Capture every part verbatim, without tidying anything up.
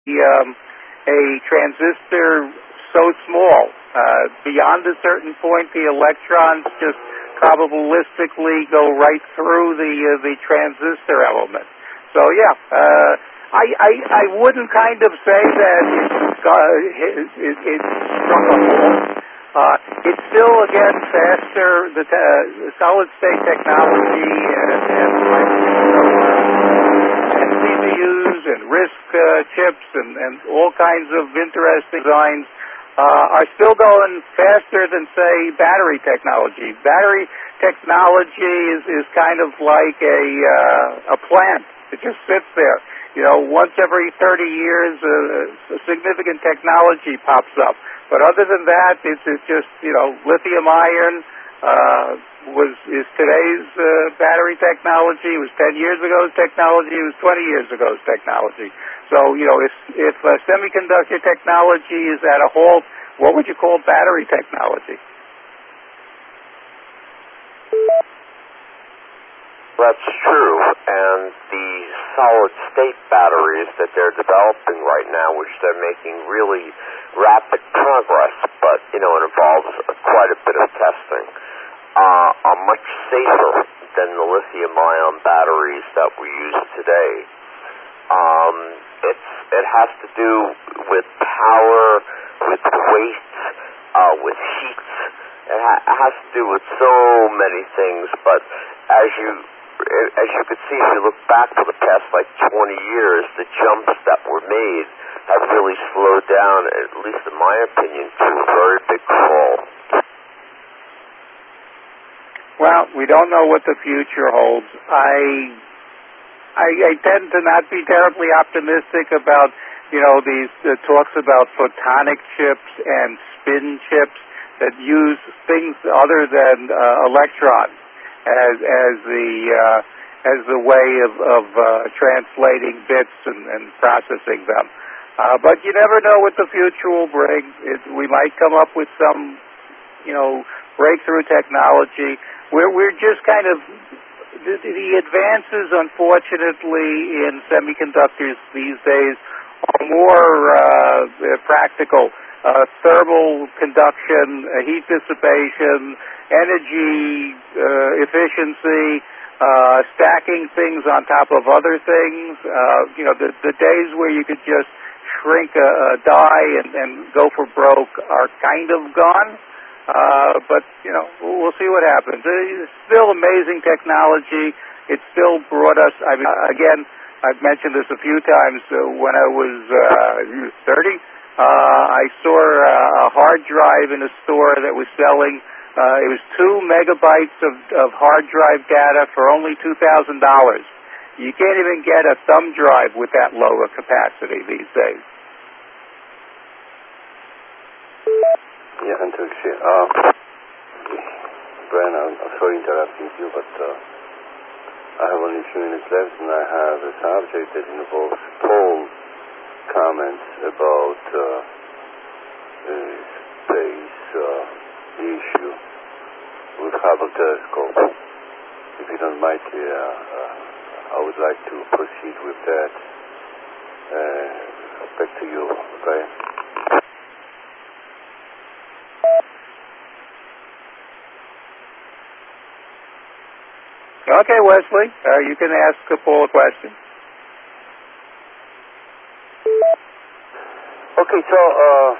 um, a transistor so small. Uh, beyond a certain point, the electrons just probabilistically go right through the uh, the transistor element. So yeah, uh, I, I I wouldn't kind of say that it's uh, it, it, it's struck a halt. Uh, it's still again faster. The, uh, the solid state technology and, and, and C P Us and RISC uh, chips and, and all kinds of interesting designs Uh, are still going faster than, say, battery technology. Battery technology is, is kind of like a uh, a plant. It just sits there. You know, once every thirty years, uh, a significant technology pops up. But other than that, it's, it's just, you know, lithium ion uh, was is today's uh, battery technology. It was ten years ago's technology. It was twenty years ago's technology. So, you know, if, if uh, semiconductor technology is at a halt, what would you call battery technology? That's true, and the solid-state batteries that they're developing right now, which they're making really rapid progress, but, you know, it involves quite a bit of testing, uh, are much safer than the lithium-ion batteries that we use today. Um, it's, it has to do with power, with weight, uh, with heat. It, ha- it has to do with so many things, but as you as you could see, if you look back for the past like twenty years, the jumps that were made have really slowed down, at least in my opinion, to a very big fall. Well, we don't know what the future holds. I I, I tend to not be terribly optimistic about, you know, these uh, talks about photonic chips and spin chips that use things other than uh, electrons as as the uh, as the way of, of uh, translating bits and, and processing them. Uh, but you never know what the future will bring. It, we might come up with some, you know, breakthrough technology. We're we're just kind of the, the advances, unfortunately, in semiconductors these days are more uh, practical. Uh, thermal conduction, uh, heat dissipation, energy uh, efficiency, uh, stacking things on top of other things. Uh, you know, the, the days where you could just shrink a, a die and, and go for broke are kind of gone. Uh, but, you know, we'll see what happens. It's still amazing technology. It still brought us, I mean, again, I've mentioned this a few times. Uh, when I was uh, thirty, uh, I saw uh, a hard drive in a store that was selling. Uh, it was two megabytes of, of hard drive data for only two thousand dollars. You can't even get a thumb drive with that low a capacity these days. Yeah, and actually, uh, Brian, I'm, I'm sorry interrupting you, but uh, I have only a few minutes left, and I have a subject that involves Paul's comments about uh, uh, space uh, issue with Hubble telescope. If you don't mind, uh, uh, I would like to proceed with that. Uh, back to you, okay? Okay, Wesley, uh, you can ask Paul a question. Okay, so uh,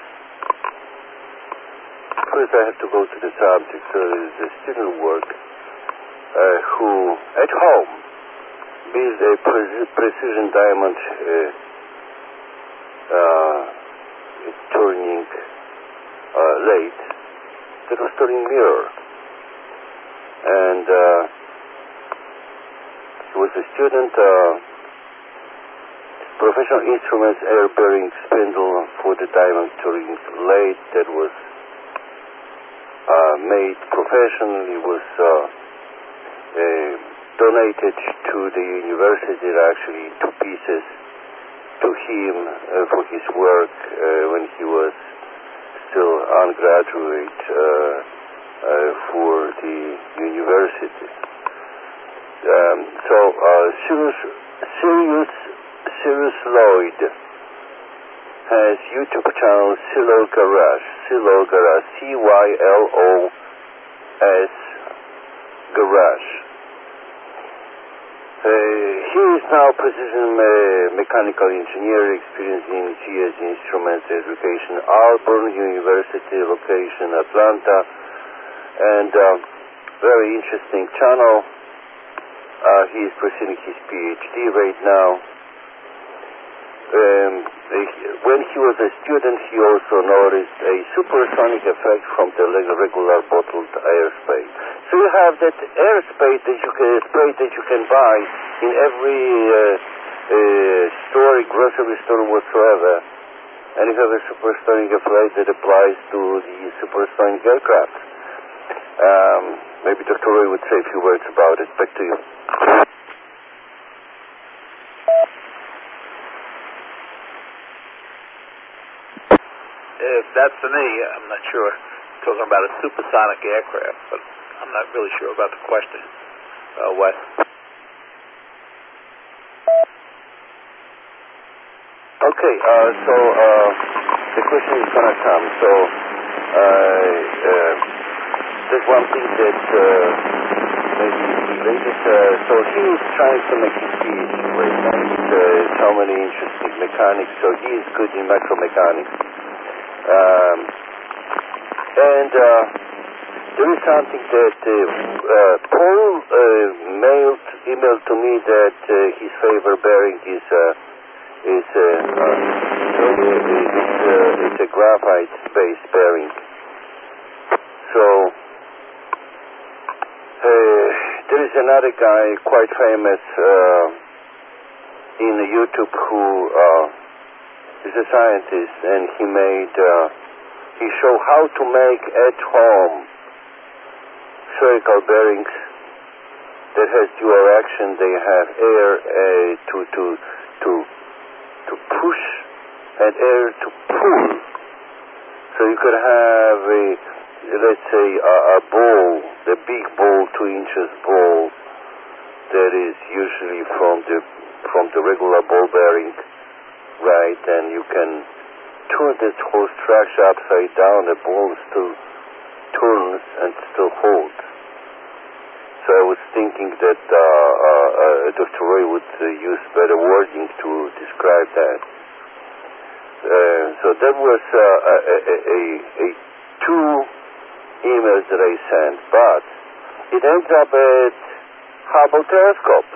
first I have to go to the subject. So there's a student work uh, who, at home, built a pre- precision diamond uh, uh, turning uh, lathe that was turning mirror. And uh, he was a student, uh, professional instruments, air-bearing spindle for the diamond turning lathe that was uh, made professionally, was uh, uh, donated to the university, actually in two pieces, to him uh, for his work uh, when he was still undergraduate uh, uh, for the university. Um, so uh, Cyrus, Cyrus, Cyrus Lloyd has YouTube channel Silo Garage, Silo Garage, C Y L O S Garage. Uh, he is now precision uh, mechanical engineer, experienced in G S Instruments Education, Auburn University location, Atlanta, and uh, very interesting channel. Uh, he is pursuing his PhD right now. Um, when he was a student, he also noticed a supersonic effect from the regular bottled air spray. So you have that air spray that you can, spray that you can buy in every uh, uh, store, grocery store whatsoever, and you have a supersonic effect that applies to the supersonic aircraft. Um, maybe Doctor Roy would say a few words about it. Back to you. If that's for me, I'm not sure. Talking about a supersonic aircraft, but I'm not really sure about the question. Uh, Wes? Okay, uh, so uh, the question is going to come. So uh, uh, there's one thing that uh, maybe is related. Uh, so he is trying to make his PhD right now. He's uh, so many interesting mechanics, so he is good in micromechanics. Um, and uh, there is something that uh, uh, Paul uh, mailed, emailed to me that uh, his favorite bearing is uh, is uh, uh, it's, uh, it's a graphite-based bearing. So uh, there is another guy quite famous uh, in YouTube who. Uh, He's a scientist, and he made, uh, he showed how to make at home spherical bearings that has dual action. They have air uh, to, to, to, to push and air to pull. So you could have a, let's say, a, a ball, the big ball, two inches ball, that is usually from the, from the regular ball bearing. Right, and you can turn this whole structure upside down, the ball still turns and still holds. So I was thinking that uh, uh, uh, Doctor Roy would uh, use better wording to describe that. Uh, so that was uh, a, a, a, a two emails that I sent, but it ends up at Hubble telescope.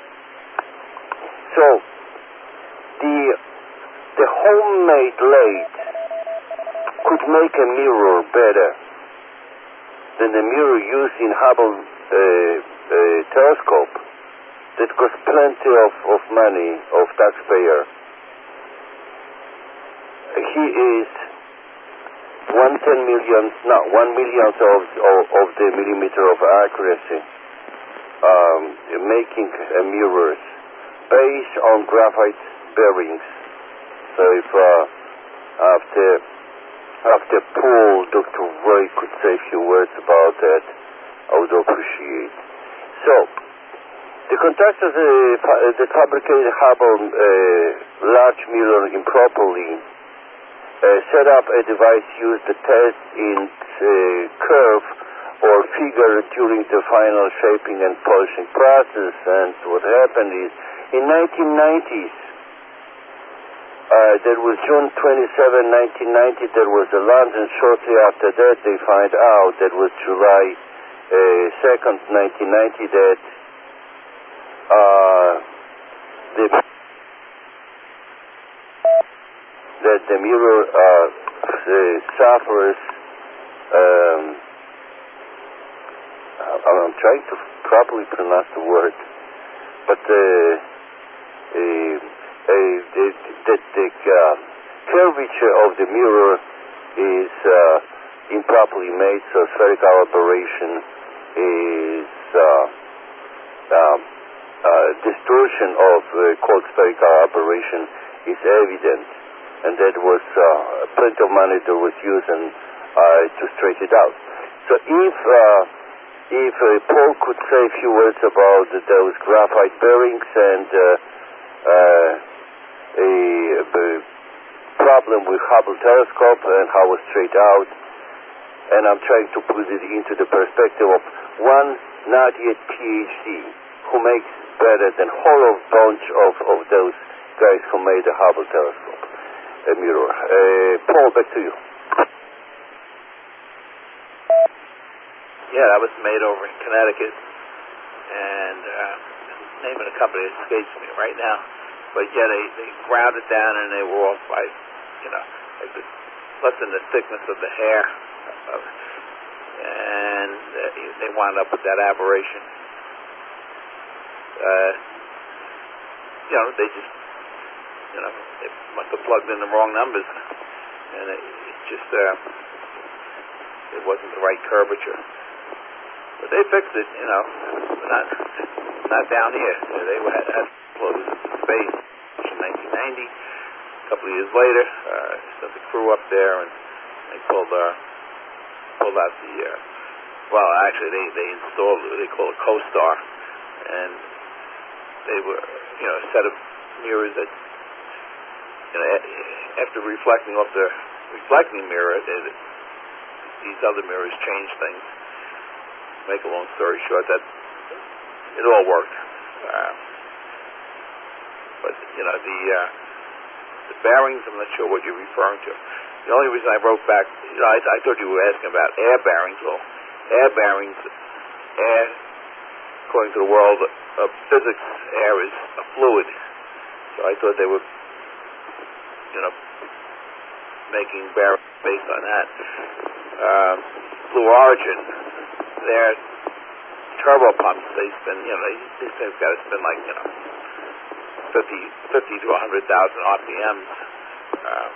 So the the homemade lathe could make a mirror better than the mirror used in Hubble uh, uh, telescope that costs plenty of, of money of taxpayer. He is one ten millionth, no, one millionth of, of, of the millimeter of accuracy, um, making uh, mirrors based on graphite bearings. So if uh, after after Paul, Doctor Roy could say a few words about that, I would appreciate. So the contractors uh, fa- that fabricated Hubble uh, large mirror improperly uh, set up a device used to test its uh, curve or figure during the final shaping and polishing process. And what happened is in nineteen nineties. Uh, that was June twenty-seventh, nineteen ninety, there was a launch, and shortly after that they find out, that was July second, nineteen ninety, that uh, the, that the mirror uh, suffers, um, I'm trying to properly pronounce the word, but uh, uh, Uh, the, the, the uh, curvature of the mirror is uh, improperly made, so spherical aberration is uh, uh, uh, distortion of uh, quote spherical aberration is evident, and that was uh, plenty of money that was used and, uh, to straighten it out. So if uh, if uh, Paul could say a few words about those graphite bearings and uh, uh, a, a problem with Hubble telescope and how it's straight out, and I'm trying to put it into the perspective of one not yet PhD who makes better than whole of bunch of, of those guys who made the Hubble telescope a mirror. Uh, Paul, back to you. Yeah, that was made over in Connecticut, and uh, the name of the company escapes me right now. But yeah, they, they ground it down, and they were off by, you know, like the, less than the thickness of the hair, of, and uh, they wound up with that aberration. Uh, you know, they just, you know, they must have plugged in the wrong numbers, and it, it just, uh, it wasn't the right curvature. But they fixed it, you know, not not down here. They had, had closed space in nineteen ninety. A couple of years later, uh, sent the crew up there, and they pulled uh, pulled out the. Uh, well, actually, they they installed what they call a CoStar, and they were, you know, a set of mirrors that, you know, after reflecting off the reflecting mirror, they, these other mirrors changed things. Make a long story short, that it all worked. Uh, but, you know, the uh, the bearings, I'm not sure what you're referring to. The only reason I wrote back, you know, I, I thought you were asking about air bearings. Well, air bearings, air, according to the world of physics, air is a fluid. So I thought they were, you know, making bearings based on that. Uh, Blue Origin, their turbo pumps, they spin, you know, they, these things got to spin like, you know, fifty, fifty to one hundred thousand R P Ms. Uh,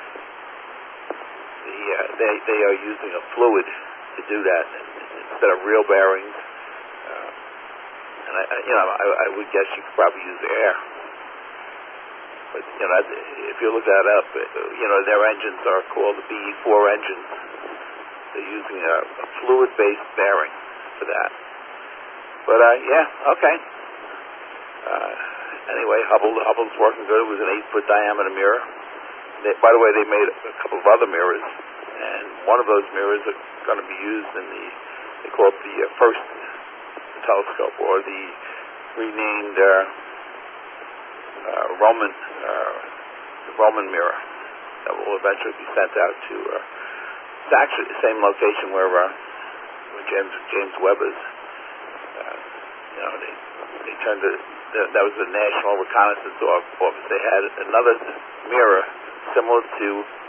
the, uh, they, they are using a fluid to do that instead of real bearings. Uh, and, I, you know, I, I would guess you could probably use air. But, you know, if you look that up, you know, their engines are called the B E four engines. They're using a, a fluid-based bearing for that. But, uh, yeah, okay. Uh, anyway, Hubble, Hubble's working good. It was an eight-foot diameter mirror. They, by the way, they made a couple of other mirrors, and one of those mirrors are going to be used in the, they call it the uh, first telescope, or the renamed uh, uh, Roman, uh, the Roman mirror that will eventually be sent out to... Uh, It's actually the same location where, uh, where James James Webb is. Uh, you know, they they turned to the, that was the National Reconnaissance Office. They had another mirror similar to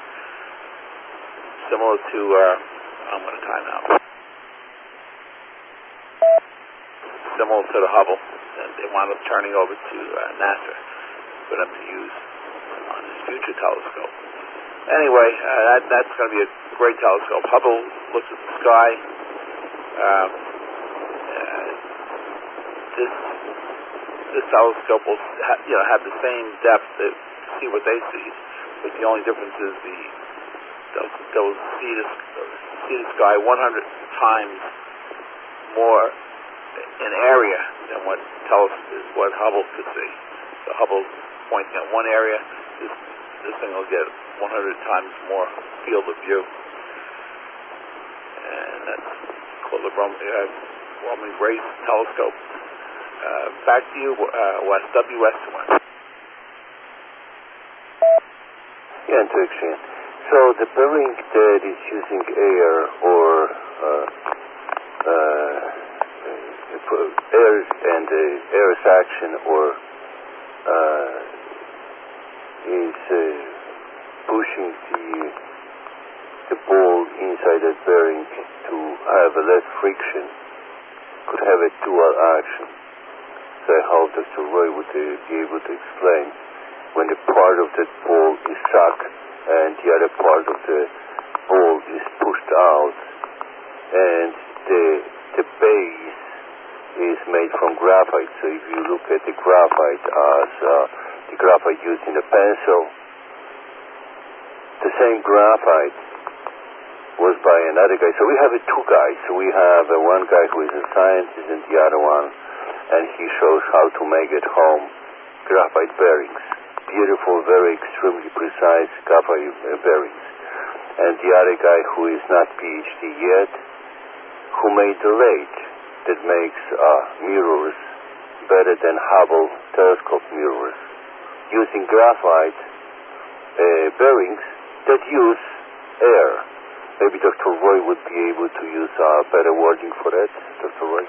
similar to. Uh, I'm going to time out. Similar to the Hubble, and they wound up turning over to uh, NASA for them to use on this future telescope. Anyway, uh, that, that's going to be a great telescope. Hubble looks at the sky. Um, uh, this this telescope will ha- you know have the same depth to see what they see, but the only difference is the they'll, they'll see the see the sky one hundred times more in area than what teles- what Hubble could see. So Hubble's pointing at one area. This this thing will get one hundred times more field of view. And that's called the Roman, uh, Roman Grace Telescope. Uh, back to you, uh, West, W S one. Yeah, introduction. So the bearing that is using air or uh, uh, air and uh, air action or uh, is uh, pushing the the ball inside that bearing to have a less friction, could have a dual action. So I hope Doctor Roy would uh, be able to explain when the part of that ball is stuck and the other part of the ball is pushed out, and the the base is made from graphite. So if you look at the graphite as uh, the graphite used in a pencil, the same graphite was by another guy. So we have uh, two guys. So we have uh, one guy who is a scientist and the other one, and he shows how to make at home graphite bearings. beautiful, very extremely precise kappa bearings. And the other guy who is not PhD yet, who made the lathe that makes uh, mirrors better than Hubble telescope mirrors, using graphite uh, bearings that use air. Maybe Doctor Roy would be able to use a uh, better wording for that, Doctor Roy.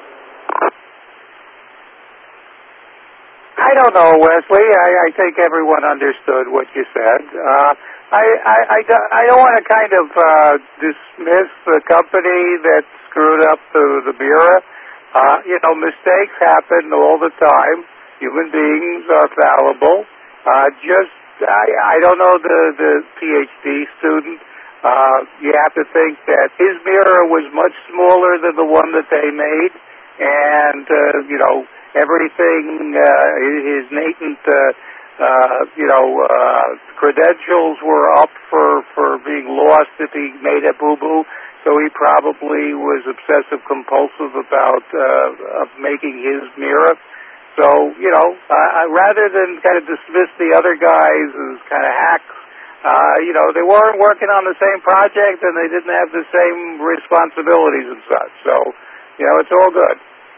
I don't know, Wesley. I, I think everyone understood what you said. Uh, I, I, I, I don't want to kind of uh, dismiss the company that screwed up the, the mirror. Uh, you know, mistakes happen all the time. Human beings are fallible. Uh, just, I, I don't know the, the PhD student. Uh, you have to think that his mirror was much smaller than the one that they made. And, uh, you know, everything, uh, his latent, uh, uh, you know, uh, credentials were up for, for being lost if he made a boo-boo. So he probably was obsessive-compulsive about uh, making his mirror. So, you know, uh, rather than kind of dismiss the other guys as kind of hacks, uh, you know, they weren't working on the same project and they didn't have the same responsibilities and such. So, you know, it's all good.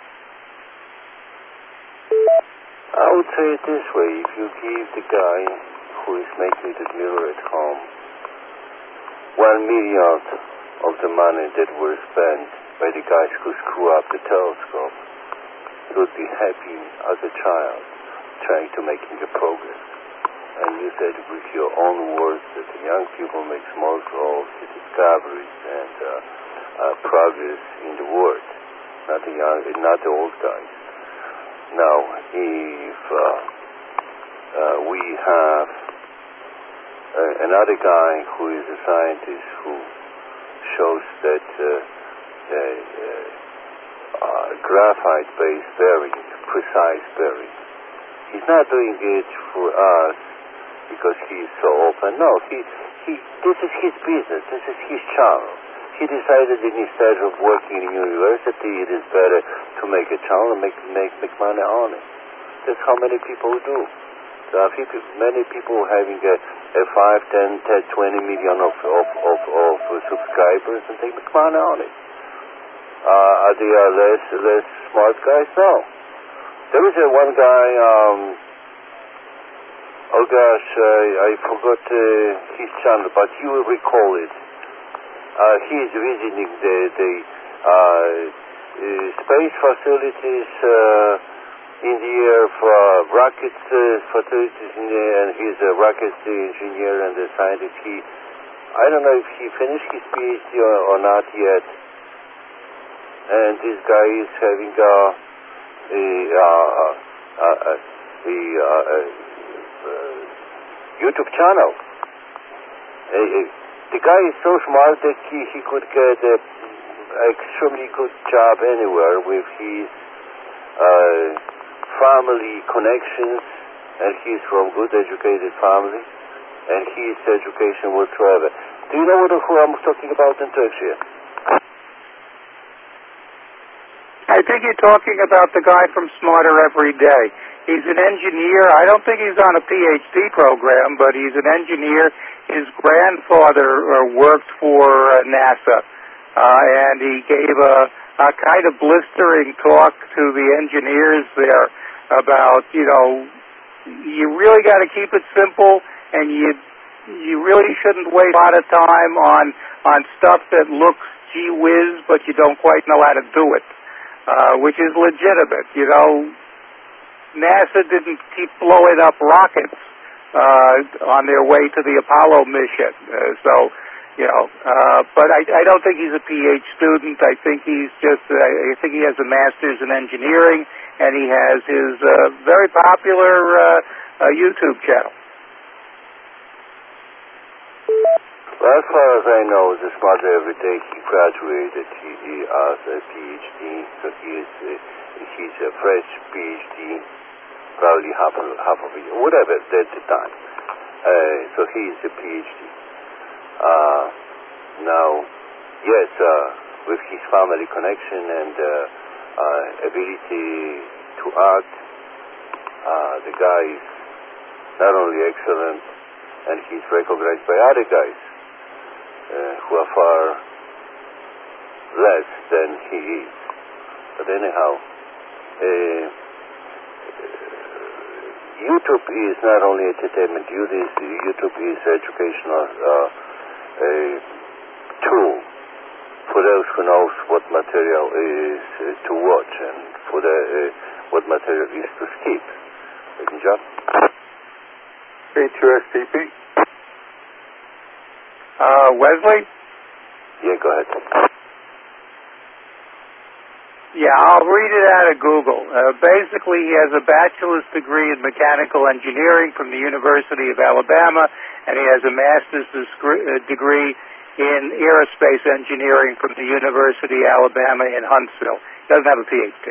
I would say it this way. If you give the guy who is making the mirror at home one millionth of the money that were spent by the guys who screw up the telescope, he would be happy as a child trying to making a progress. And you said with your own words that the young people make small growth, discoveries, and uh, uh, progress in the world, not the young, not the old guys. Now, if uh, uh, we have uh, another guy who is a scientist who shows that uh, uh, uh, graphite-based bearing, precise bearing, he's not doing it for us because he's so open. No, he, he, this is his business. This is his channel. He decided that instead of working in university, it is better to make a channel and make, make, make money on it. That's how many people do. There are people, many people having a, a five, ten, twenty million of, of, of, of subscribers and they make money on it. Uh, are they are less, less smart guys? No. There is a one guy, um, oh gosh, I, I forgot uh, his channel, but you will recall it. Uh, he is visiting the, the uh, uh, space facilities uh, in the air for rocket uh, facilities in the air, and he's a rocket engineer and a scientist. He, I don't know if he finished his PhD or, or not yet. And this guy is having a, a, uh, a, a, a, a, a YouTube channel. A, a, The guy is so smart that he, he could get an extremely good job anywhere with his uh, family connections, and he's from good educated family, and his education will travel. Do you know what, who I'm talking about in Turkey? I think you're talking about the guy from Smarter Every Day. He's an engineer. I don't think he's on a PhD program, but he's an engineer. His grandfather uh, worked for uh, NASA, uh, and he gave a, a kind of blistering talk to the engineers there about, you know, you really got to keep it simple, and you you really shouldn't waste a lot of time on on stuff that looks gee whiz, but you don't quite know how to do it, uh, which is legitimate. You know, NASA didn't keep blowing up rockets Uh, on their way to the Apollo mission. Uh, so, you know, uh, but I, I don't think he's a PhD student. I think he's just, uh, I think he has a master's in engineering, and he has his uh, very popular uh, uh, YouTube channel. Well, as far as I know, the Smarter Every Day, he graduated he, he as a PhD, so he is, uh, he's a fresh PhD. Probably half of, half of it, whatever at the time. Uh, so he is a PhD. Uh, now, yes, uh, with his family connection and uh, uh, ability to act, uh, the guy is not only excellent, and he's recognized by other guys uh, who are far less than he is. But anyhow, uh, YouTube is not only entertainment. YouTube is educational uh, a tool for those who knows what material is uh, to watch and for the uh, what material is to skip. Ladies and gentlemen. K two S T P. Uh, Wesley? Yeah, go ahead. Yeah, I'll read it out of Google. Uh, basically, he has a bachelor's degree in mechanical engineering from the University of Alabama, and he has a master's degree in aerospace engineering from the University of Alabama in Huntsville. He doesn't have a P H D.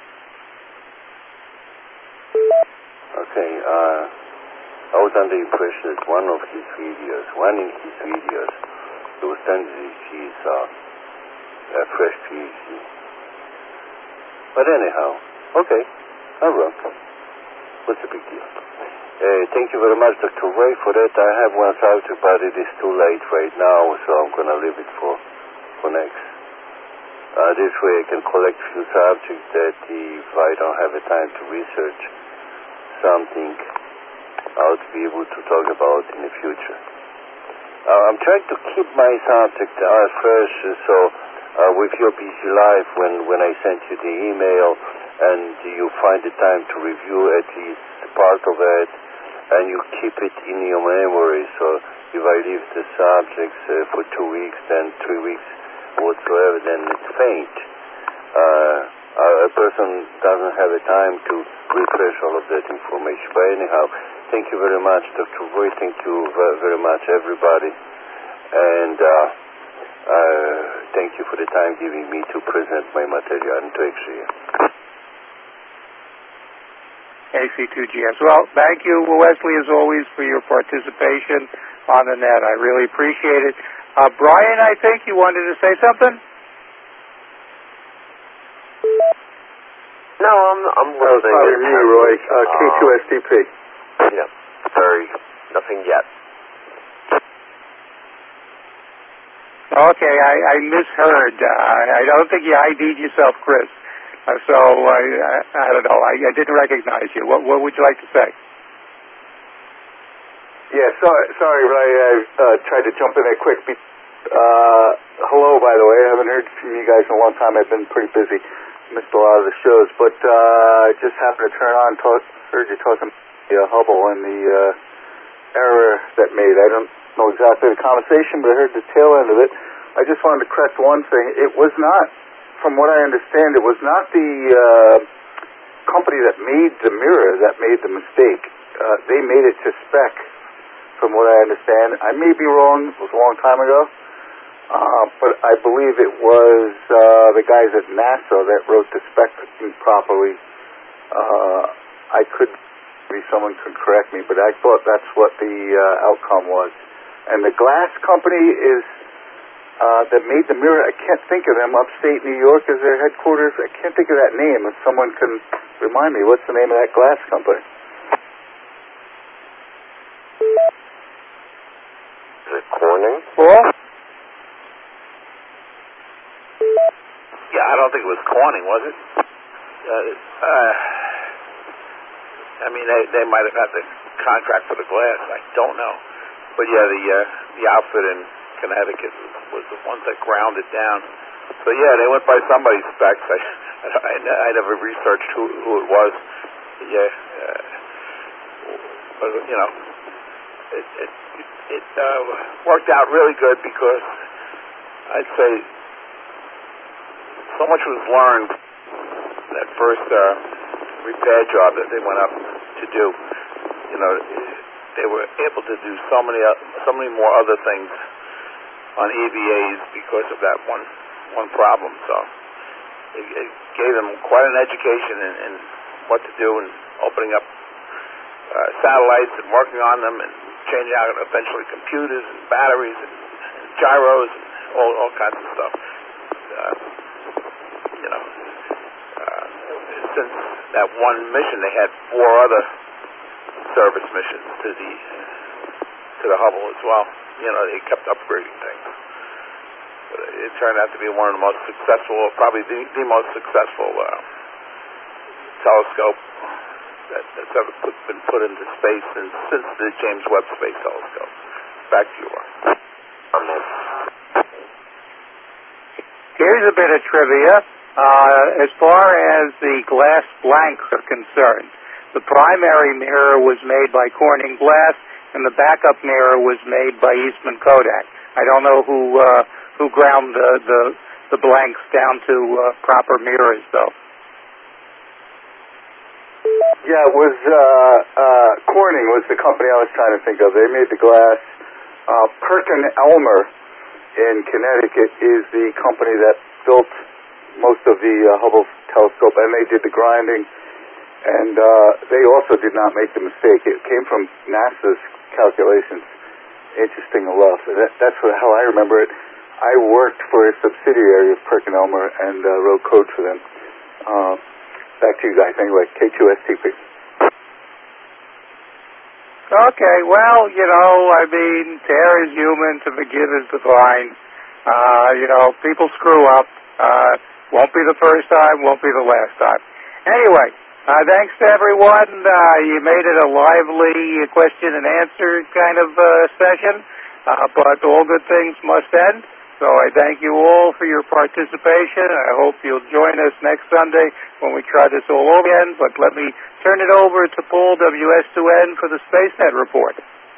Okay, uh, I was under the impression that one of his videos, one in his videos, it was done that he's uh, a fresh P H D. But anyhow, okay, I'm wrong. What's the big deal? Uh, thank you very much, Doctor Ray, for that. I have one subject, but it is too late right now, so I'm going to leave it for, for next. Uh, this way I can collect a few subjects that if I don't have the time to research something, I'll be able to talk about in the future. Uh, I'm trying to keep my subject uh, fresh, so uh, with your busy life, when, when I sent you the email and you find the time to review at least part of it, and you keep it in your memory, so if I leave the subjects uh, for two weeks, then three weeks whatsoever, then it's faint. Uh, a person doesn't have the time to refresh all of that information. But anyhow, thank you very much, Doctor Roy. Thank you very much, everybody. And uh, uh, thank you for the time giving me to present my material and to actually. A C two G S. Well, thank you, Wesley, as always, for your participation on the net. I really appreciate it. Uh, Brian, I think you wanted to say something? No, I'm I'm listening. Sorry, me, Roy. Uh, K two S T P. Yeah, very nothing yet. Okay, I, I misheard. Uh, I don't think you I D'd yourself, Chris. Uh, so I, I I don't know. I, I didn't recognize you. What what would you like to say? Yeah, sorry, sorry, Ray. I uh, tried to jump in there quick. Uh, hello, by the way. I haven't heard from you guys in a long time. I've been pretty busy. Missed a lot of the shows, but uh, I just happened to turn on. Talk, heard you talking about the uh, Hubble and the uh, error that made. I don't know exactly the conversation, but I heard the tail end of it. I just wanted to correct one thing. It was not, from what I understand, it was not the uh, company that made the mirror that made the mistake. Uh, they made it to spec, from what I understand. I may be wrong. It was a long time ago. Uh, but I believe it was uh, the guys at NASA that wrote the spec improperly. Uh, I could, maybe someone could correct me, but I thought that's what the uh, outcome was. And the glass company is uh, that made the mirror. I can't think of them. Upstate New York is their headquarters. I can't think of that name. If someone can remind me, what's the name of that glass company? Is it Corning? Paul? Yeah, I don't think it was Corning, was it? Uh, uh, I mean, they they might have got the contract for the glass. I don't know, but yeah, the uh, the outfit in Connecticut was the ones that ground it down. So yeah, they went by somebody's specs. I I, I never researched who who it was. Yeah, uh, but you know, it it it uh, worked out really good because I'd say so much was learned that first uh, repair job that they went up to do. You know, they were able to do so many uh, so many more other things on E V As because of that one one problem. So it, it gave them quite an education in, in what to do and opening up uh, satellites and working on them and changing out eventually computers and batteries and, and gyros and all all kinds of stuff. Uh, You know, uh, since that one mission, they had four other service missions to the to the Hubble as well. You know, they kept upgrading things. But it turned out to be one of the most successful, probably the, the most successful uh, telescope that, that's ever put, been put into space since, since the James Webb Space Telescope. Back to you, Ron. Here's a bit of trivia. Uh, as far as the glass blanks are concerned, the primary mirror was made by Corning Glass, and the backup mirror was made by Eastman Kodak. I don't know who uh, who ground the, the the blanks down to uh, proper mirrors, though. Yeah, it was uh, uh, Corning was the company I was trying to think of. They made the glass. Uh, Perkin-Elmer in Connecticut is the company that built most of the uh, Hubble telescope, and they did the grinding. And uh, they also did not make the mistake. It came from NASA's calculations. Interesting enough. That, that's what, how I remember it. I worked for a subsidiary of Perkin-Elmer and uh, wrote code for them. Uh, back to you guys. Anyway, K two S T P. Okay, well, you know, I mean, to err is human, to forgive is divine. Uh, you know, people screw up. Uh, won't be the first time, won't be the last time. Anyway, uh, thanks to everyone. Uh, you made it a lively question and answer kind of uh, session, uh, but all good things must end. So I thank you all for your participation. I hope you'll join us next Sunday when we try this all over again. But let me turn it over to Paul, W S two N, for the SpaceNet report.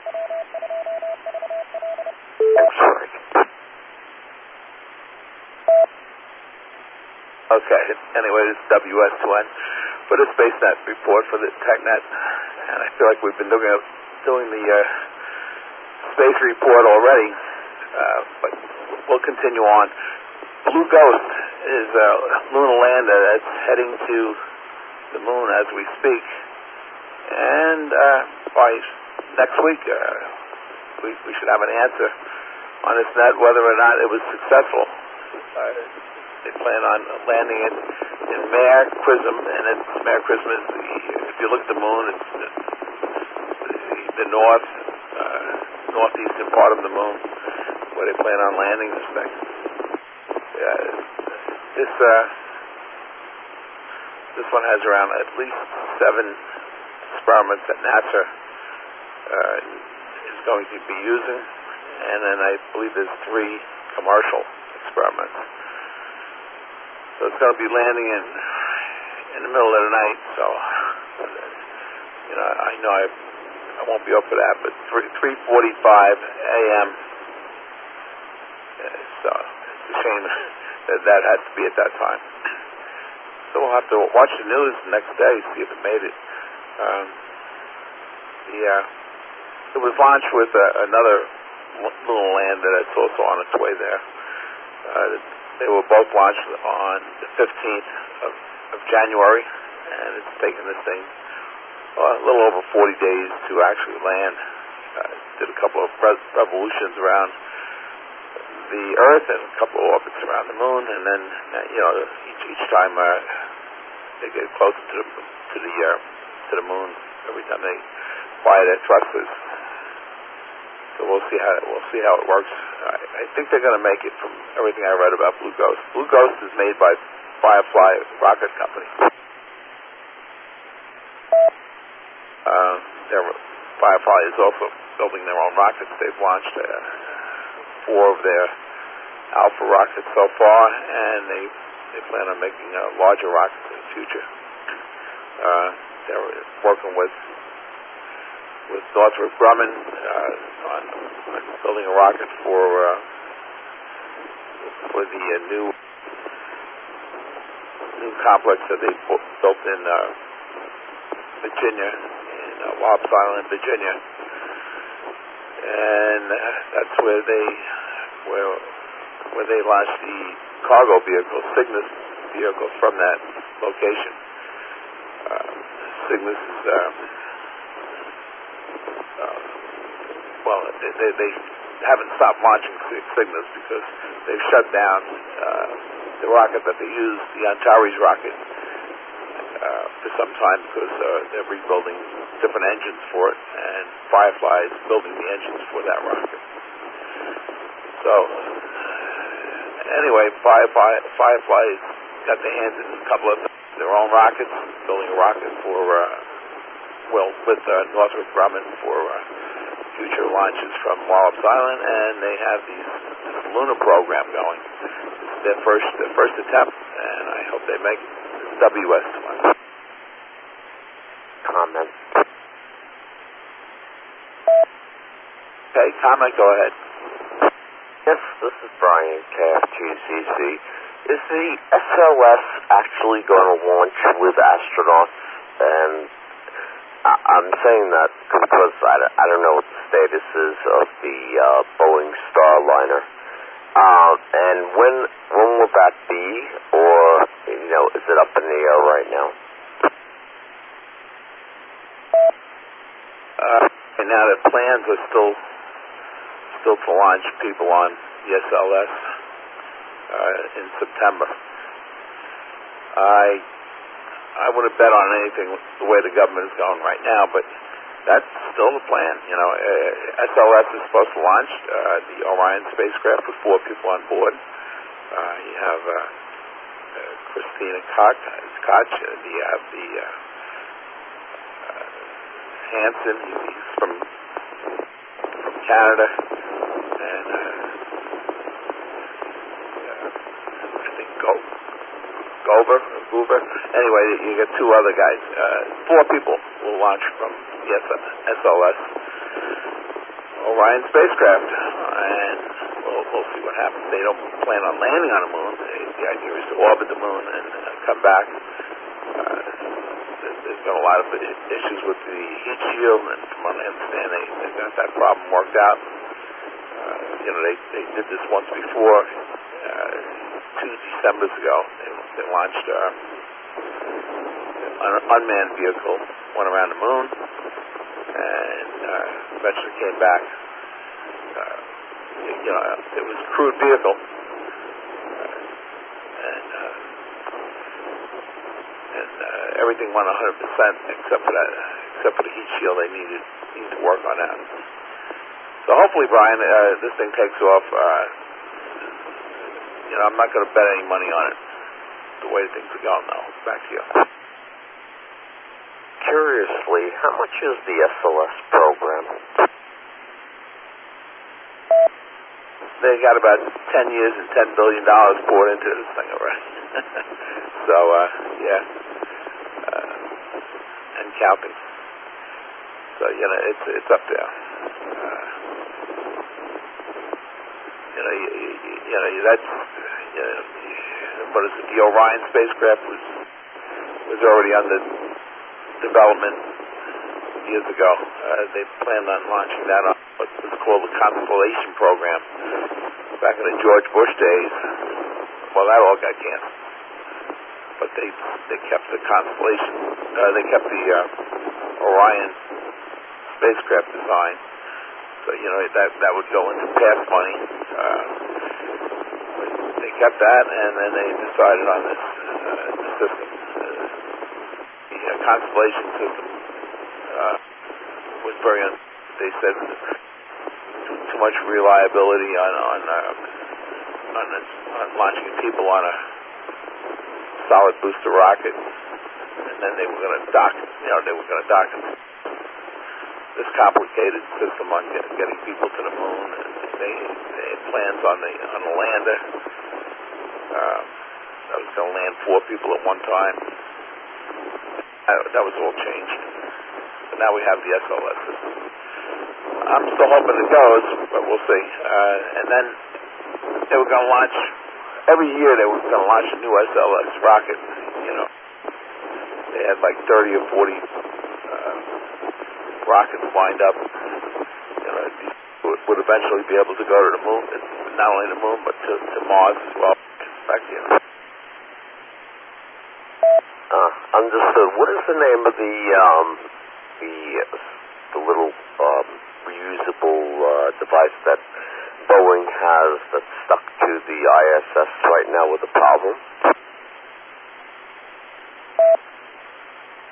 Okay, anyway, this is W S two N for the SpaceNet report for the TechNet. And I feel like we've been doing, a, doing the uh, space report already, uh, but we'll continue on. Blue Ghost is a lunar lander that's heading to the moon as we speak. And uh, by next week, uh, we, we should have an answer on its net whether or not it was successful. Uh, they plan on landing it in Mare Crisium, and it's, Mare Crisium is, the, if you look at the moon, it's the, the north, uh, northeastern part of the moon, where they plan on landing this thing. Uh, this uh, this one has around at least seven experiments that NASA uh, is going to be using, and then I believe there's three commercial experiments. So it's going to be landing in in the middle of the night. So you know, I know I I won't be up for that, but three three forty-five a.m. So it's a shame that that had to be at that time. So we'll have to watch the news the next day, see if it made it. Um, the, uh, it was launched with uh, another little lander that's also on its way there. Uh, they were both launched on the fifteenth of, of January, and it's taken this thing uh, a little over forty days to actually land. Uh, did a couple of revolutions around the Earth and a couple of orbits around the moon, and then uh, you know each each time uh, they get closer to the to the uh, to the moon every time they fire their thrusters. So we'll see how we'll see how it works. I, I think they're going to make it from everything I read about Blue Ghost. Blue Ghost is made by Firefly Rocket Company. Uh, their Firefly is also building their own rockets. They've launched uh, four of their Alpha rockets so far, and they they plan on making uh, larger rockets in the future. Uh, they're working with with Northrop Grumman uh, on, on building a rocket for uh, for the uh, new new complex that they built in uh, Virginia, in uh, Wallops Island, Virginia, and uh, that's where they where where they launched the cargo vehicle, Cygnus vehicle, from that location. Uh, Cygnus is, uh, uh, well, they, they, they haven't stopped launching Cygnus because they've shut down uh, the rocket that they used, the Antares rocket, uh, for some time because uh, they're rebuilding different engines for it, and Firefly is building the engines for that rocket. So, anyway, Firefly, Firefly's got their hands in a couple of their own rockets, building a rocket for, uh, well, with uh, Northrop Grumman for uh, future launches from Wallops Island, and they have these, this lunar program going. This is their first, their first attempt, and I hope they make it. W S one. Comment. Okay, comment, go ahead. Yes, this is Brian, K F G C C. Is the S L S actually going to launch with astronauts? And I- I'm saying that because I, I don't know what the status is of the uh, Boeing Starliner. Uh, and when when will that be? Or, you know, is it up in the air right now? Uh, and now the plans are still still to launch people on the S L S uh, in September. I I wouldn't bet on anything the way the government is going right now, but that's still the plan. You know, uh, S L S is supposed to launch uh, the Orion spacecraft with four people on board. Uh, you have uh, uh, Christina Koch, Koch uh, you have the uh, uh, Hansen, he's from from Canada, and uh, uh, I think Go Gover, Goober. Anyway, you get two other guys. Uh, four people will launch from the S L S Orion spacecraft, and we'll, we'll see what happens. They don't plan on landing on the moon. They, the idea is to orbit the moon and uh, come back. Uh, there's been a lot of issues with the heat shield, and from what I understand, they, they got that problem worked out. Uh, you know, they, they did this once before, uh, two Decembers ago. They, they launched uh, an unmanned vehicle, went around the moon, and uh, eventually came back. Uh, you know, it was a crewed vehicle, uh, and uh, and uh, everything went one hundred percent except for that, except for the heat shield. They needed needed to work on that. So hopefully, Brian, uh, this thing takes off. Uh, you know, I'm not going to bet any money on it. The way things are going, though. Back to you. Curiously, how much is the S L S program? They got about ten years and ten billion dollars poured into this thing already. So, uh, yeah, uh, and counting. So, you know, it's it's up there. Uh, you know, you, you, you know that's you know, what is it? The Orion spacecraft was was already under development years ago. Uh, they planned on launching that on what was called the Constellation program back in the George Bush days. Well, that all got canceled. But they they kept the Constellation, uh, they kept the uh, Orion spacecraft design. So, you know, that that would go into past money. Uh, they kept that, and then they decided on this uh, the system. Uh, the uh, Constellation system uh, was very, un- they said, too, too much reliability on on uh, on, on launching people on a solid booster rocket, and then they were going to dock, you know, they were going to dock this complicated system on get, getting people to the moon, and they, they had plans on the on the lander uh, that was going to land four people at one time. That, that was all changed, but now we have the S L S system. I'm still hoping it goes, but we'll see. Uh, and then they were going to launch. Every year they were going to launch a new S L S rocket. You know, they had like thirty or forty uh, rockets lined up. You know, these would, would eventually be able to go to the moon, not only the moon but to, to Mars as well. Back to you. Uh, understood. What is the name of the um, the the little um, reusable uh, device that Boeing has that's stuck to the I S S right now with a problem?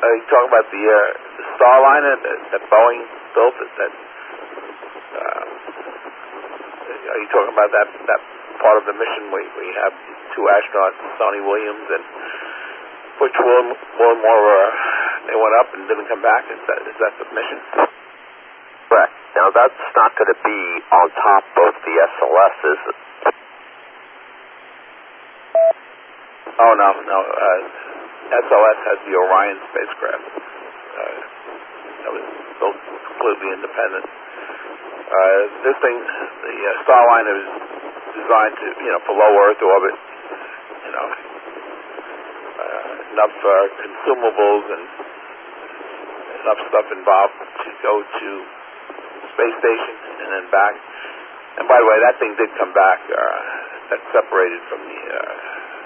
are you talking about the, uh, the Starliner that, that Boeing built? That, that uh, are you talking about that that part of the mission where, where you have two astronauts, Sony Williams and Butch Wilmore? Uh, they went up and didn't come back. Is that is that the mission? Correct. Now that's not going to be on top of the S L S, is it? Oh no, no. Uh, S L S has the Orion spacecraft. Uh, that was built completely independent. Uh, this thing, the uh, Starliner, is designed to, you know, for low Earth orbit. You know, uh, enough uh, consumables and enough stuff involved to go to space station and then back. And by the way, that thing did come back. Uh, that separated from the uh,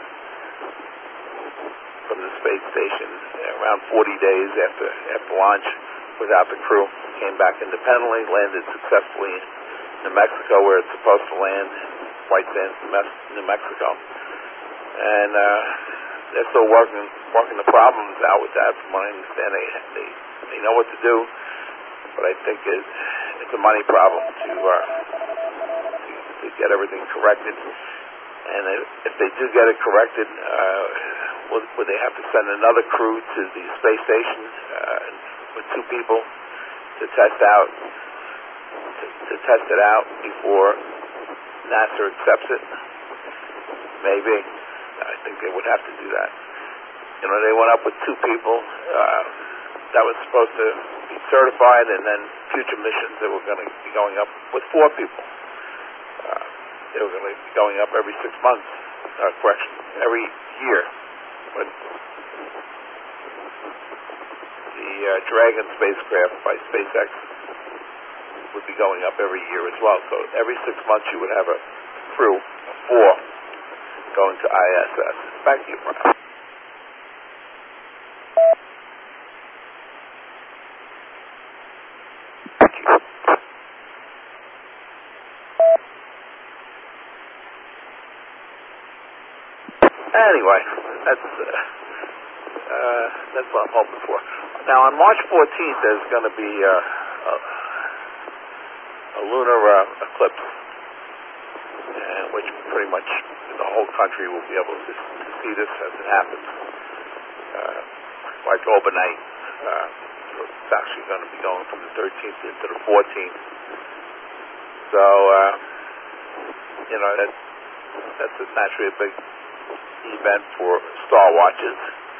from the space station around forty days after after launch without the crew. Came back independently, landed successfully in New Mexico where it's supposed to land, White Sands, New Mexico. And uh, they're still working working the problems out with that. From what I understand, they they, they know what to do, but I think it, it's a money problem to, uh, to to get everything corrected. And if, if they do get it corrected, uh, would, would they have to send another crew to the space station uh, with two people to test out, to, to test it out before NASA accepts it? Maybe. I think they would have to do that. You know, they went up with two people. Uh, that was supposed to be certified, and then future missions they were going to be going up with four people. Uh, they were going to be going up every six months. Uh, correction, every year. But the uh, Dragon spacecraft by SpaceX would be going up every year as well. So every six months you would have a crew of four going to I S S. Back to you, Brian. Anyway, that's uh, uh, that's what I'm hoping for. Now, on March fourteenth, there's going to be uh, a, a lunar uh, eclipse, uh, which pretty much the whole country will be able to, to see this as it happens, uh, like overnight. Uh, so it's actually going to be going from the thirteenth into the fourteenth. So, uh, you know, that, that's naturally a big event for star watchers.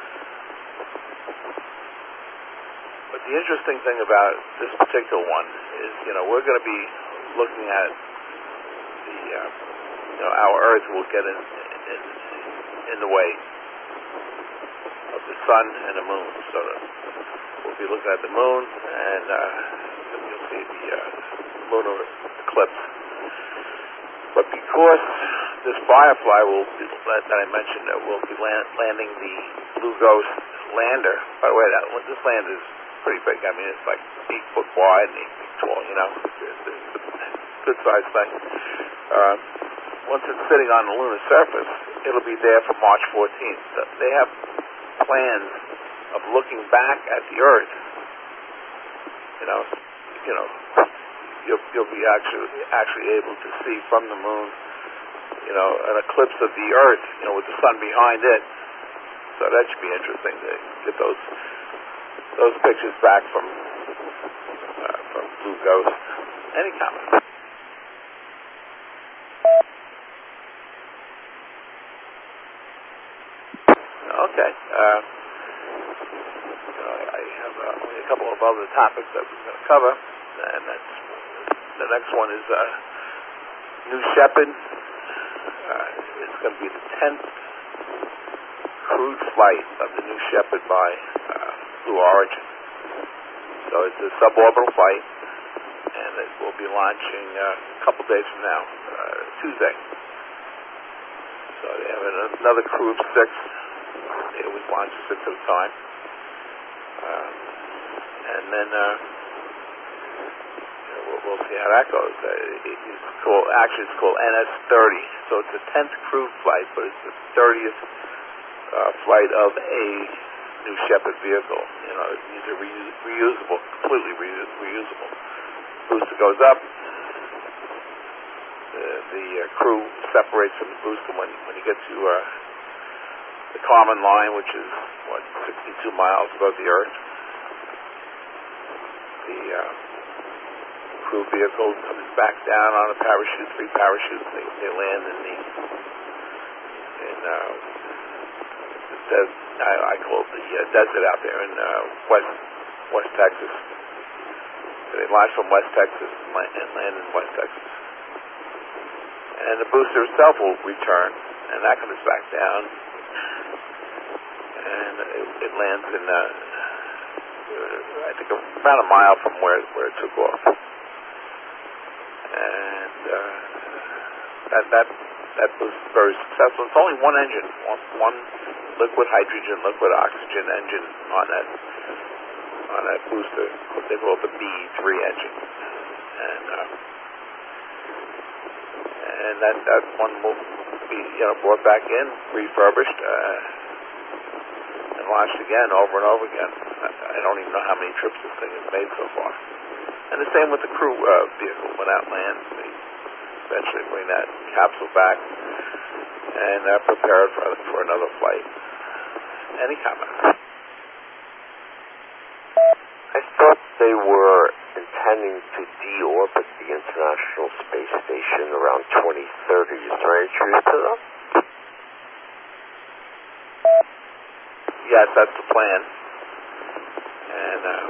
But the interesting thing about this particular one is, you know, we're going to be looking at the, uh, you know, our Earth will get in, in, in the way of the sun and the moon. So we'll be looking at the moon, and uh, you'll see the uh, lunar eclipse. But because this Firefly will be, that I mentioned, uh, will be land, landing the Blue Ghost lander. By the way, that this lander is pretty big. I mean, it's like eight foot wide and eight feet tall. You know, it's, it's a good sized thing. Uh, once it's sitting on the lunar surface, it'll be there for March fourteenth. They have plans of looking back at the Earth. You know, you know, you'll, you'll be actually actually able to see from the moon, you know, an eclipse of the Earth, you know, with the sun behind it. So that should be interesting to get those those pictures back from uh, from Blue Ghost. Any comments? Okay. Uh, you know, I have uh, only a couple of other topics that we're going to cover, and that's the next one is uh, New Shepard. Uh, it's going to be the tenth crewed flight of the New Shepard by uh, Blue Origin. So it's a suborbital flight, and it will be launching uh, a couple days from now, uh, Tuesday. So they have another crew of six. They always launch six at a time. Uh, and then uh, we'll, we'll see how that goes. Uh, it's called, actually, it's called N S thirty. So it's the tenth crewed flight, but it's the thirtieth uh, flight of a new Shepard vehicle. You know, these are reus- reusable, completely reus- reusable. Booster goes up. The, the uh, crew separates from the booster when when you get to uh, the Kármán line, which is what sixty-two miles above the Earth. The uh, crew vehicle comes back down on a parachute, three parachutes. They, they land in the in uh, the des- I, I call it the uh, desert out there in uh, West West Texas. They launch from West Texas and land, and land in West Texas. And the booster itself will return, and that comes back down, and it, it lands in, uh, I think, about a mile from where where it took off. And uh, that that that was very successful. It's only one engine, one, one liquid hydrogen, liquid oxygen engine on that on that booster. They call it the B E three engine, and. Uh, And that, that one will be, you know, brought back in, refurbished, uh, and launched again over and over again. I, I don't even know how many trips this thing has made so far. And the same with the crew uh, vehicle. When that lands, they eventually bring that capsule back and uh, prepare it for, for another flight. Any comments? I thought they were intending to deorbit the International Space Station around twenty thirty. Is there any truth to that? Yes, that's the plan. And, uh,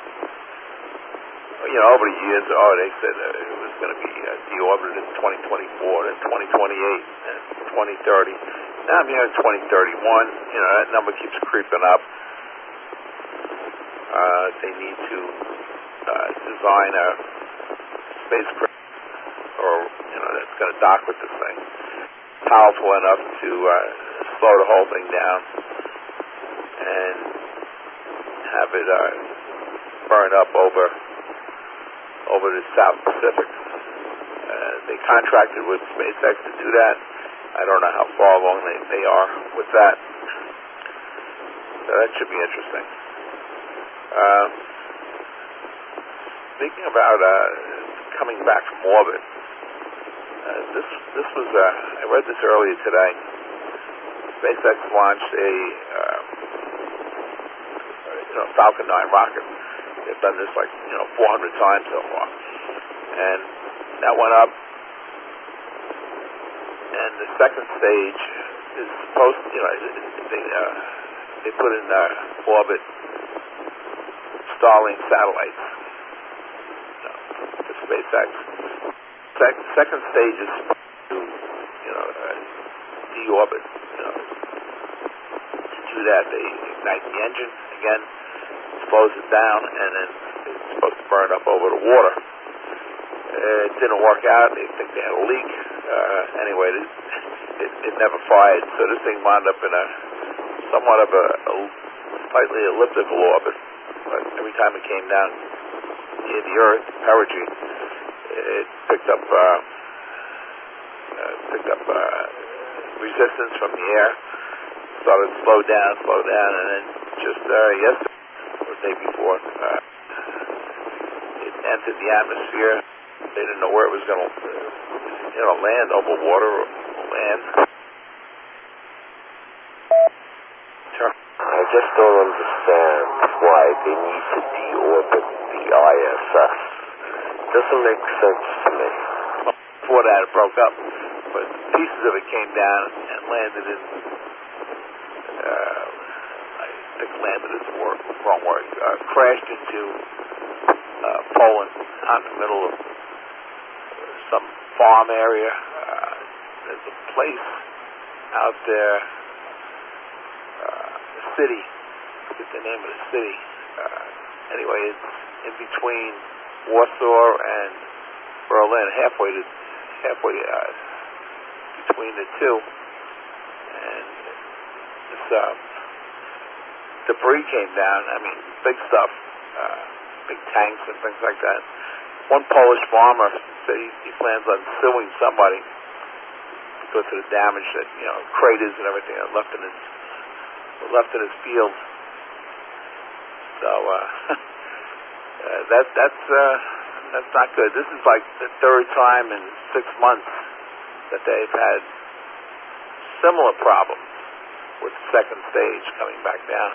you know, over the years, oh, they said uh, it was going to be uh, deorbited in twenty twenty-four, then twenty twenty-eight, and twenty thirty. Now I'm hearing twenty thirty-one. You know, that number keeps creeping up. Uh, they need to uh, design a spacecraft, or you know, that's going to dock with this thing, powerful enough to uh, slow the whole thing down and have it uh, burn up over over the South Pacific. Uh, they contracted with SpaceX to do that. I don't know how far along they, they are with that. So that should be interesting. Um, speaking about uh, coming back from orbit, uh, this this was uh, I read this earlier today. SpaceX launched a uh, you know Falcon nine rocket. They've done this like you know four hundred times so far, and that went up. And the second stage is supposed, you know, they uh, they put in uh, orbit Starlink satellites, you know, for SpaceX. Sec- second stage is to, you know, uh, deorbit. You know, to do that, they ignite the engine again, slows it down, and then it's supposed to burn up over the water. Uh, it didn't work out. They think they had a leak. Uh, anyway, it, it, it never fired, so this thing wound up in a somewhat of a, a slightly elliptical orbit. But every time it came down near the Earth, perigee, it picked up uh, uh, picked up uh, resistance from the air, started to slow down, slow down, and then just uh, yesterday, or the day before, uh, it entered the atmosphere. They didn't know where it was going to, you know, land over water or land. Sure. I just don't understand why they need to deorbit the I S S. It doesn't make sense to me. Before that, it broke up, but pieces of it came down and landed in. Uh, I think landed is the word, wrong word. Uh, crashed into uh, Poland, out in the middle of some farm area. Uh, there's a place out there, uh, a city. I forget the name of the city. Uh, anyway, it's in between Warsaw and Berlin, halfway to halfway uh, between the two. And this uh, debris came down. I mean, big stuff, uh, big tanks and things like that. One Polish farmer said he, he plans on suing somebody because of the damage that, you know, craters and everything are left in his left in his field. So uh, uh, that that's uh, that's not good. This is like the third time in six months that they've had similar problems with the second stage coming back down.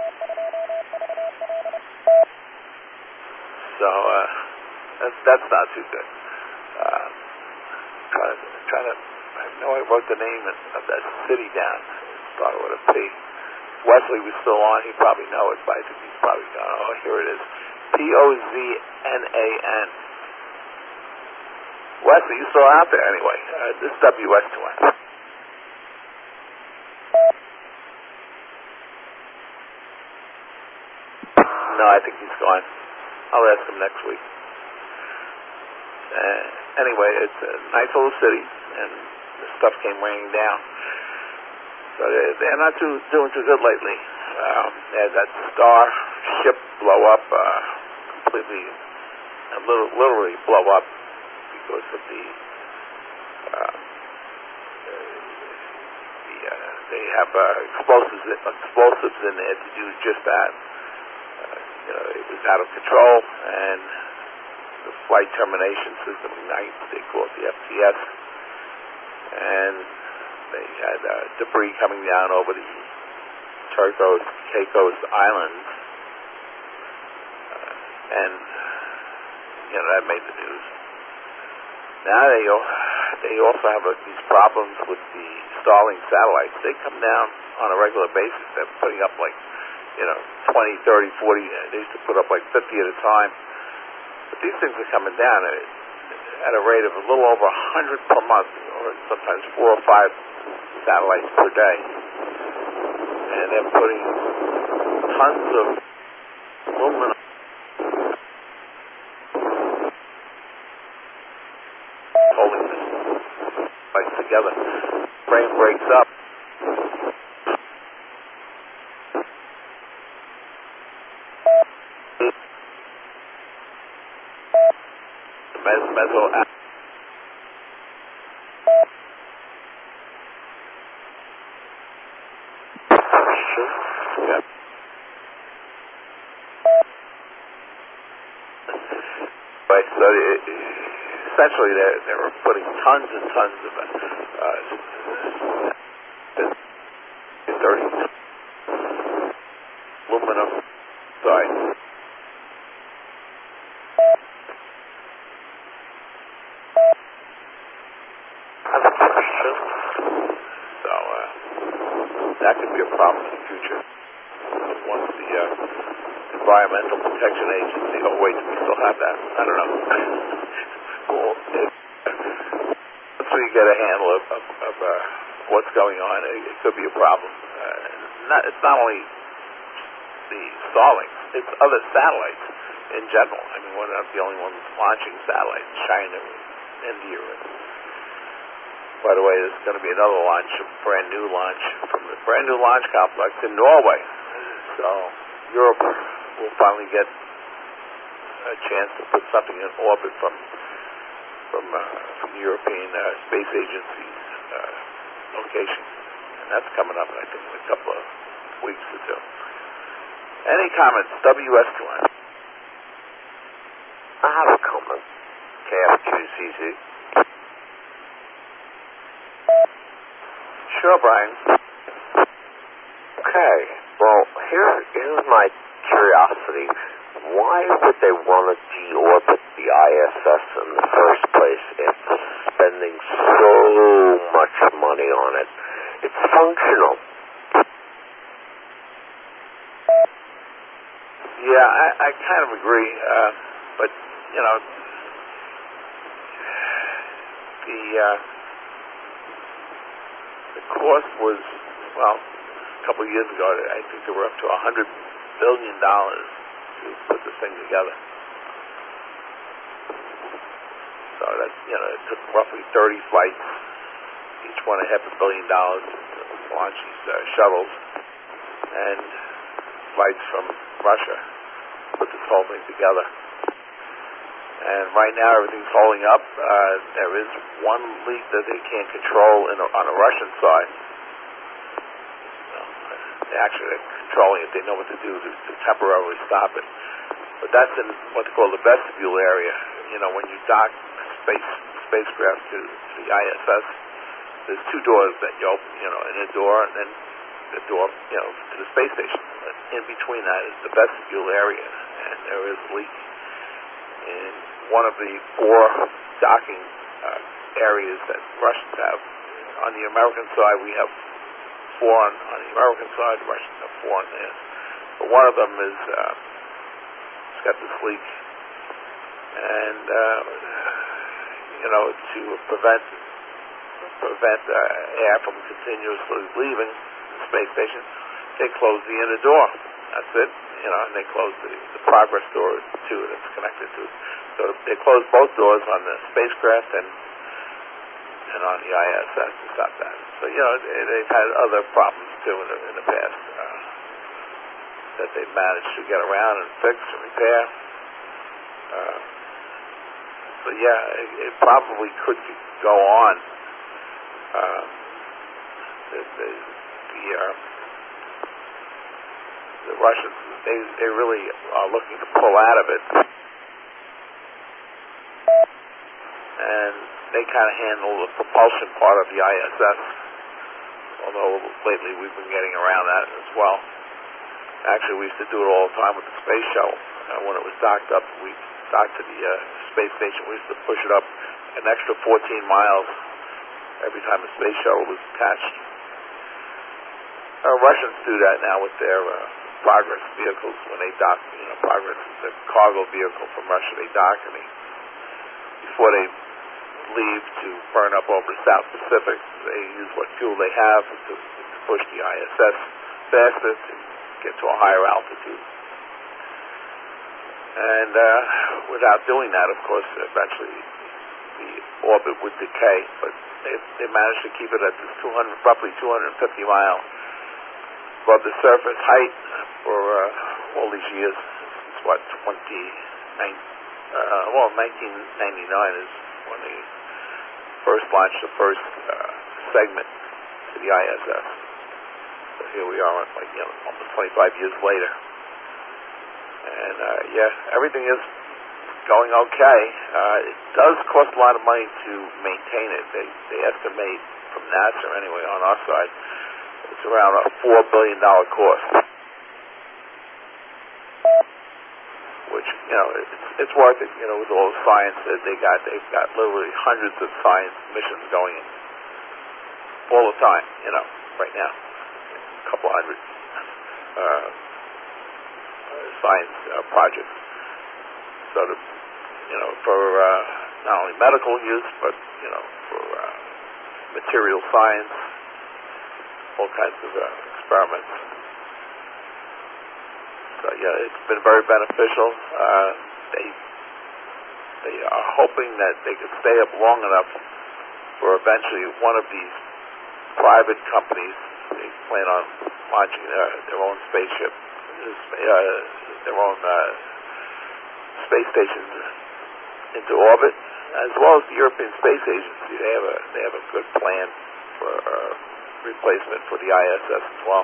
So uh, that's that's not too good. Uh, trying to, trying to, I know I wrote the name of that city down. It started with a P. Wesley was still on. He probably know it, but I think he's probably gone. Oh, here it is. P O Z N A N. Wesley, you still out there anyway. Uh, this is W S two N. No, I think he's gone. I'll ask him next week. Uh, anyway, it's a nice little city, and the stuff came raining down. So they're, they're not too, doing too good lately. Um, they had that Star ship blow up, uh, completely, uh, little, literally blow up because of the, uh, the uh, they have uh, explosives, explosives in there to do just that. Uh, you know, it was out of control, and the flight termination system ignites. They call it the F T S, and they had uh, debris coming down over the Turcos, Caicos Islands, uh, and you know that made the news. Now they they also have uh, these problems with the Starlink satellites. They come down on a regular basis. They're putting up like you know twenty, thirty, forty. They used to put up like fifty at a time. But these things are coming down at a rate of a little over one hundred per month, or sometimes four or five satellites per day. And they're putting tons of aluminum holding this like together. Frame breaks up. Meso yeah. Right, so it, essentially they they were putting tons and tons of uh, dirty aluminum side. So uh, that could be a problem in the future. Once the uh, Environmental Protection Agency, oh wait, we still have that. I don't know. Well, if, once we get a handle of, of, of uh, what's going on, it, it could be a problem. Uh, not, it's not only the Starlink, it's other satellites in general. I mean, we're not the only ones launching satellites. China, India, and by the way, there's going to be another launch, a brand new launch from the brand new launch complex in Norway. So Europe will finally get a chance to put something in orbit from from uh, from the European uh, Space Agency's uh, location, and that's coming up, I think, in a couple of weeks or two. Any comments? W S two N. I have a comment. K F two C Z. Sure, Brian. Okay. Well, here here's my curiosity. Why would they want to deorbit the I S S in the first place if spending so much money on it? It's functional. Yeah, I, I kind of agree, uh, but you know, the uh, the cost was, well, a couple of years ago, I think they were up to a hundred billion dollars to put this thing together. So that, you know, it took roughly thirty flights, each one a half a billion dollars to launch these uh, shuttles, and flights from Russia put this whole thing together. And right now everything's holding up. Uh, there is one leak that they can't control in a, on the Russian side. So, They actually are controlling it. They know what to do to, to temporarily stop it. But that's in what they call the vestibule area. You know, when you dock space spacecraft to, to the I S S, there's two doors that you open. You know, an indoor and then the door, you know, to the space station. In between that is the vestibule area, and there is a leak in one of the four docking uh, areas that Russians have. On the American side, we have four on, on the American side. The Russians have four on there. But one of them is uh, it's got this leak, and uh, you know, to prevent prevent uh, air from continuously leaving the space station, they close the inner door. That's it. You know, and they close the, the progress door too that's connected to it. So they close both doors on the spacecraft and and on the I S S to stop that. So, you know, they, they've had other problems too in the, in the past uh, that they've managed to get around and fix and repair. Uh, so, yeah, it, it probably could go on. Uh, the the, the, uh, the Russians, they, they really are looking to pull out of it. And they kind of handle the propulsion part of the I S S, although lately we've been getting around that as well. Actually, we used to do it all the time with the space shuttle. Uh, when it was docked up, we docked to the uh, space station. We used to push it up an extra fourteen miles every time the space shuttle was attached. Uh, Russians do that now with their uh, Progress vehicles when they dock. You know, Progress is a cargo vehicle from Russia. They dock and they, before they leave to burn up over the South Pacific, they use what fuel they have to, to push the I S S faster to get to a higher altitude. And uh, without doing that, of course, eventually the orbit would decay. But they, they managed to keep it at this two hundred, roughly two hundred fifty mile above the surface height for uh, all these years. It's what, twenty-nine, uh, well, nineteen ninety-nine is when they first launched the first uh, segment to the I S S. So here we are, like, you know, almost twenty-five years later. And, uh, yeah, everything is going okay. Uh, it does cost a lot of money to maintain it. They, they estimate from NASA, anyway, on our side, it's around a four billion dollars cost. Which, you know, it's, it's worth it, you know, with all the science that they got. They've got literally hundreds of science missions going in all the time, you know, right now. A couple hundred uh, science uh, projects. So, to, you know, for uh, not only medical use, but, you know, for uh, material science, all kinds of uh, experiments. So, yeah, it's been very beneficial. Uh, they they are hoping that they can stay up long enough for eventually one of these private companies. They plan on launching their, their own spaceship, uh, their own uh, space stations into orbit, as well as the European Space Agency. They have a they have a good plan for uh, replacement for the I S S as well.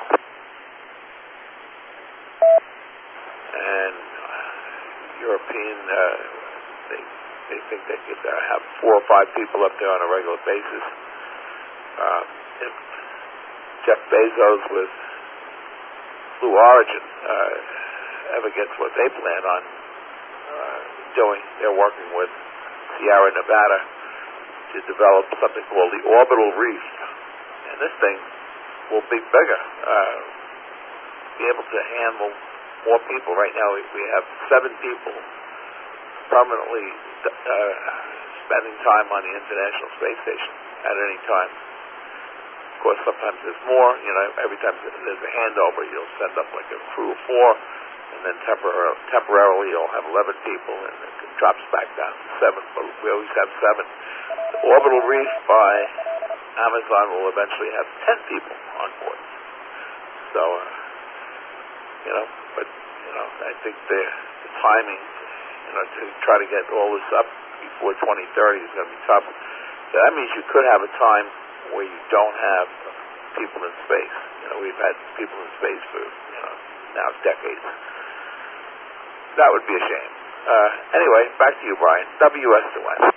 And European, uh, they they think they could uh, have four or five people up there on a regular basis. Uh, if Jeff Bezos with Blue Origin uh, ever gets what they plan on uh, doing, they're working with Sierra Nevada to develop something called the orbital reef. And this thing will be bigger, uh, be able to handle more people. Right now we have seven people permanently uh, spending time on the International Space Station at any time. Of course, sometimes there's more. You know, every time there's a handover, you'll send up like a crew of four, and then tempor- temporarily you'll have eleven people, and it drops back down to seven. But we always have seven. The orbital reef by Amazon will eventually have ten people on board. So, uh, you know, but you know, I think the, the timing, you know, to try to get all this up before twenty thirty is going to be tough. So that means you could have a time where you don't have people in space. You You know, we've had people in space for, you know, now decades. That would be a shame. Uh, anyway, back to you, Brian. W S to N.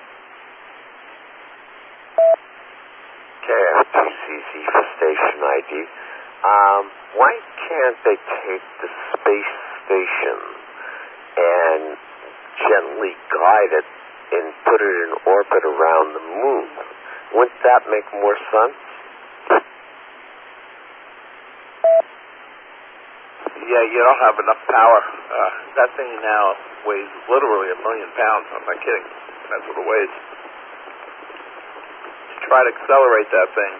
K F two C Z for station I D. Um, why can't they take the space station and gently guide it and put it in orbit around the moon? Wouldn't that make more sense? Yeah, you don't have enough power. Uh, that thing now weighs literally a million pounds. I'm not kidding. That's what it weighs. To try to accelerate that thing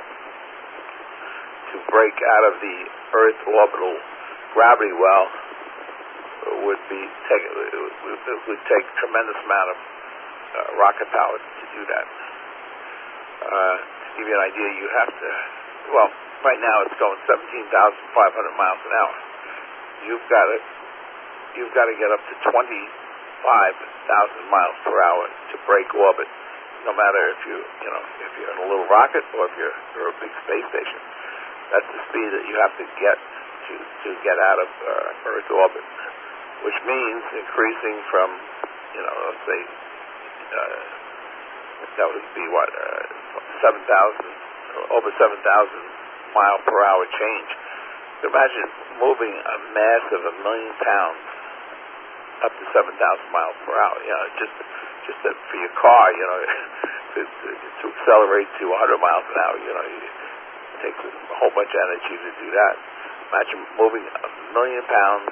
to break out of the Earth orbital gravity well would be take it would take a tremendous amount of uh, rocket power to do that. Uh, to give you an idea, you have to. Well, right now it's going seventeen thousand five hundred miles an hour. You've got to you've got to get up to twenty-five thousand miles per hour to break orbit. No matter if you you know if you're in a little rocket or if you're, you're a big space station. That's the speed that you have to get to, to get out of uh, Earth orbit, which means increasing from, you know, let's say, uh, that would be what, uh, seven thousand, over seven thousand mile per hour change. So imagine moving a mass of a million pounds up to seven thousand miles per hour. You know, just just to, for your car, you know, to, to, to accelerate to one hundred miles an hour, you know, you, takes a whole bunch of energy to do that. Imagine moving a million pounds,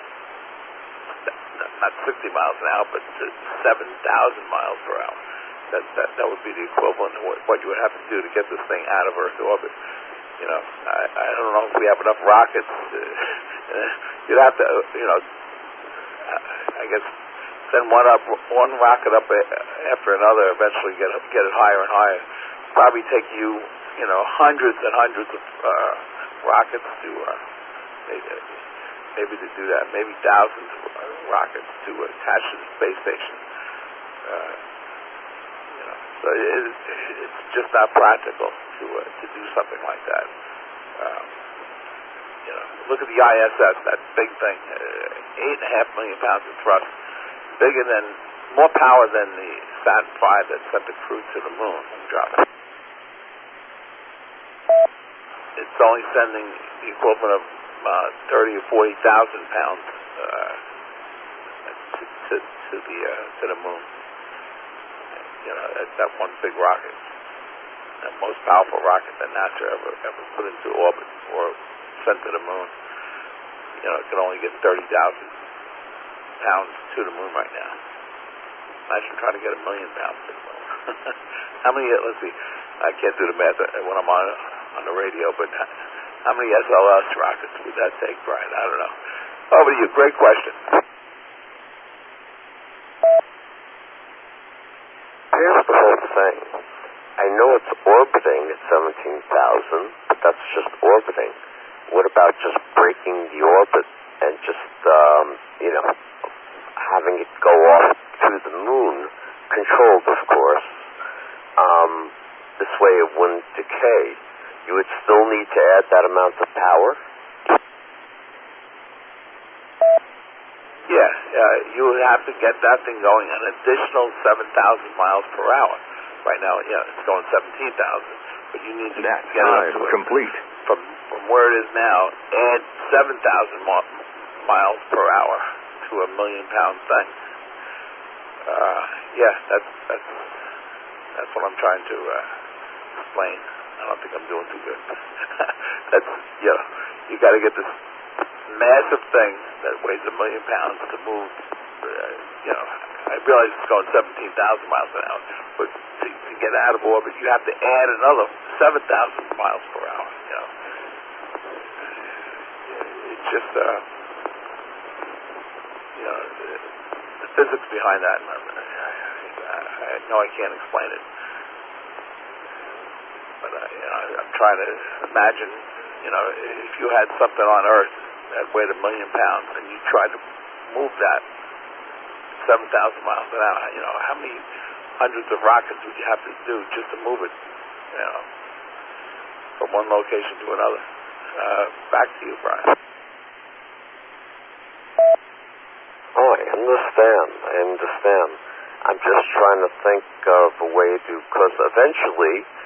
not sixty miles an hour, but to seven thousand miles per hour. That, that that would be the equivalent of what, what you would have to do to get this thing out of Earth orbit. You know, I, I don't know if we have enough rockets. To, you'd have to, you know, I guess send one up, one rocket up after another. Eventually, get get it higher and higher. Probably take you. You know, hundreds and hundreds of uh, rockets to uh, maybe, maybe to do that. Maybe thousands of uh, rockets to attach to the space station. Uh, you know, so it, it's just not practical to uh, to do something like that. Um, you know, look at the I S S, that big thing, uh, eight and a half million pounds of thrust, bigger than, more power than the Saturn five that sent the crew to the moon and dropped it. It's only sending the equivalent of uh, thirty or forty thousand pounds uh, to, to, to the uh, to the moon. You know, that, that one big rocket, the most powerful rocket that NASA ever ever put into orbit or sent to the moon. You know, it can only get thirty thousand pounds to the moon right now. Imagine trying to get a million pounds to the moon. How many? Let's see. I can't do the math when I'm on. on the radio, but how many S L S rockets would that take, Brian? I don't know. Over to you. Great question. Here's the whole thing. I know it's orbiting at seventeen thousand, but that's just orbiting. What about just breaking the orbit and just, um, you know, having it go off to the moon, controlled, of course. Um, this way it wouldn't decay. You would still need to add that amount of power? Yeah, uh, you would have to get that thing going an additional seven thousand miles per hour. Right now, yeah, it's going seventeen thousand, but you need to that get it up to it. complete. From, from where it is now, add seven thousand mi- miles per hour to a million pound thing. Uh, yeah, that's, that's, that's what I'm trying to uh, explain. I don't think I'm doing too good. That's, you know, you got to get this massive thing that weighs a million pounds to move. Uh, you know, I realize it's going seventeen thousand miles an hour, but to, to get out of orbit, you have to add another seven thousand miles per hour. You know, it's just, uh, you know, the, the physics behind that. I, I know I can't explain it. But uh, you know, I'm trying to imagine, you know, if you had something on Earth that weighed a million pounds and you tried to move that seven thousand miles an hour, you know, how many hundreds of rockets would you have to do just to move it, you know, from one location to another? Uh, back to you, Brian. Oh, I understand. I understand. I'm just trying to think of a way to, because eventually